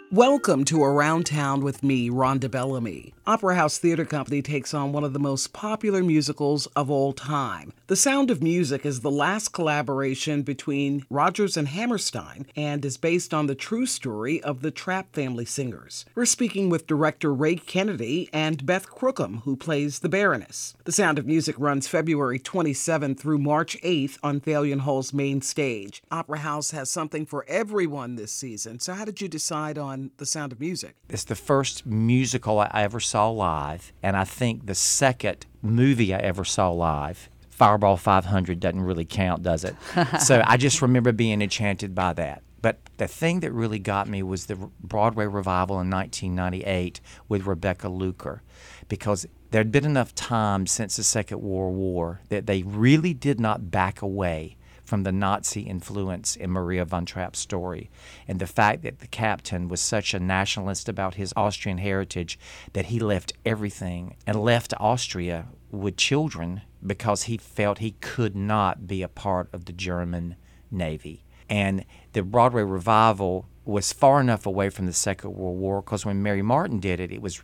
Welcome to Around Town with me, Rhonda Bellamy. Opera House Theater Company takes on one of the most popular musicals of all time. The Sound of Music is the last collaboration between Rodgers and Hammerstein and is based on the true story of the Trapp family singers. We're speaking with director Ray Kennedy and Beth Crookham, who plays the Baroness. The Sound of Music runs February 27th through March 8th on Thalian Hall's main stage. Opera House has something for everyone this season, so how did you decide on The Sound of Music? It's the first musical I ever saw live, and I think the second movie I ever saw live. Fireball 500 doesn't really count, does it? So I just remember being enchanted by that. But the thing that really got me was the Broadway revival in 1998 with Rebecca Luker, because there had been enough time since the Second World War that they really did not back away from the Nazi influence in Maria von Trapp's story, and the fact that the captain was such a nationalist about his Austrian heritage that he left everything and left Austria with children because he felt he could not be a part of the German Navy. And the Broadway revival was far enough away from the Second World War, because when Mary Martin did it, it was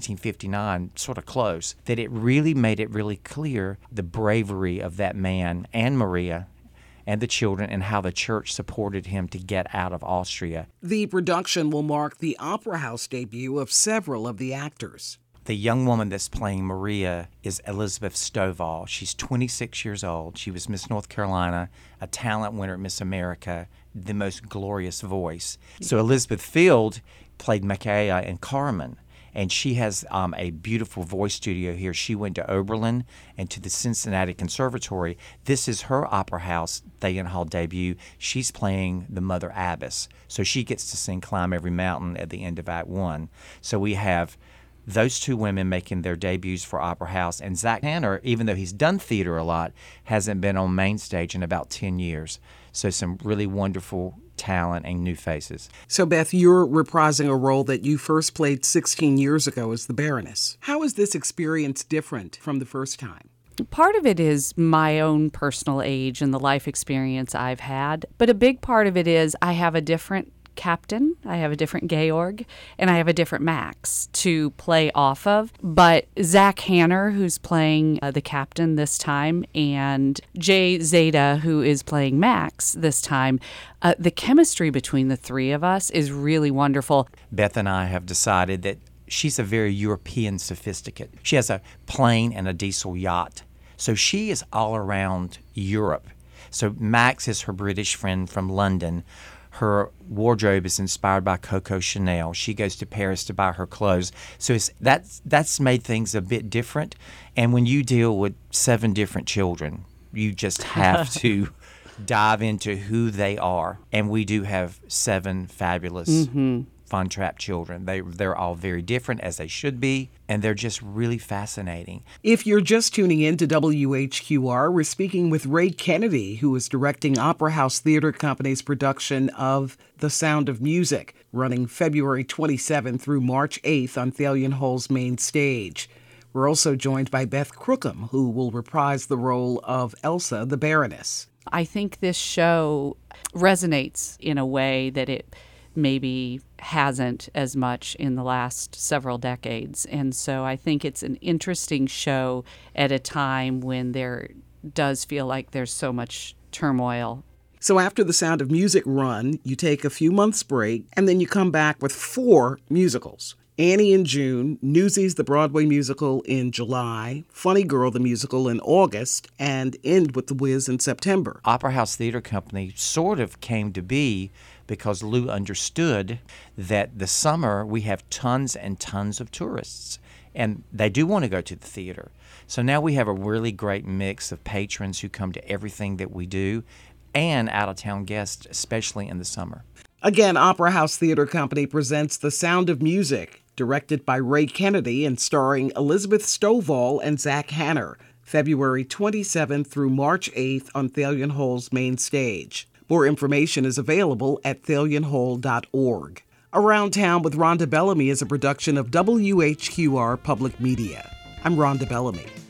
1959, sort of close, that it really made it really clear the bravery of that man and Maria and the children, and how the church supported him to get out of Austria. The production will mark the Opera House debut of several of the actors. The young woman that's playing Maria is Elizabeth Stovall. She's 26 years old. She was Miss North Carolina, a talent winner at Miss America, the most glorious voice. So Elizabeth Field played Micaiah in Carmen, and she has a beautiful voice studio here. She went to Oberlin and to the Cincinnati Conservatory. This is her Opera House Thalian Hall debut. She's playing the Mother Abbess, so she gets to sing Climb Every Mountain at the end of Act One. So we have those two women making their debuts for Opera House, and Zach Hanner, even though he's done theater a lot, hasn't been on main stage in about 10 years. So some really wonderful talent and new faces. So, Beth, you're reprising a role that you first played 16 years ago as the Baroness. How is this experience different from the first time? Part of it is my own personal age and the life experience I've had, but a big part of it is I have a different captain, I have a different Georg, and I have a different Max to play off of. But Zach Hanner, who's playing the captain this time, and Jay Zeta, who is playing Max this time, the chemistry between the three of us is really wonderful. Beth and I have decided that she's a very European sophisticate. She has a plane and a diesel yacht. So she is all around Europe. So Max is her British friend from London. Her wardrobe is inspired by Coco Chanel. She goes to Paris to buy her clothes. So that's made things a bit different. And when you deal with 7 different children, you just have to dive into who they are. And we do have 7 fabulous Von Trapp children. They're all very different, as they should be, and they're just really fascinating. If you're just tuning in to WHQR, we're speaking with Ray Kennedy, who is directing Opera House Theater Company's production of The Sound of Music, running February 27th through March 8th on Thalian Hall's main stage. We're also joined by Beth Crookham, who will reprise the role of Elsa, the Baroness. I think this show resonates in a way that it maybe hasn't as much in the last several decades. And so I think it's an interesting show at a time when there does feel like there's so much turmoil. So after the Sound of Music run, you take a few months break, and then you come back with 4 musicals. Annie in June, Newsies the Broadway musical in July, Funny Girl the musical in August, and end with The Wiz in September. Opera House Theater Company sort of came to be because Lou understood that the summer we have tons and tons of tourists, and they do want to go to the theater. So now we have a really great mix of patrons who come to everything that we do, and out-of-town guests, especially in the summer. Again, Opera House Theater Company presents The Sound of Music, directed by Ray Kennedy and starring Elizabeth Stovall and Zach Hanner, February 27th through March 8th on Thalian Hall's main stage. More information is available at thalianhall.org. Around Town with Rhonda Bellamy is a production of WHQR Public Media. I'm Rhonda Bellamy.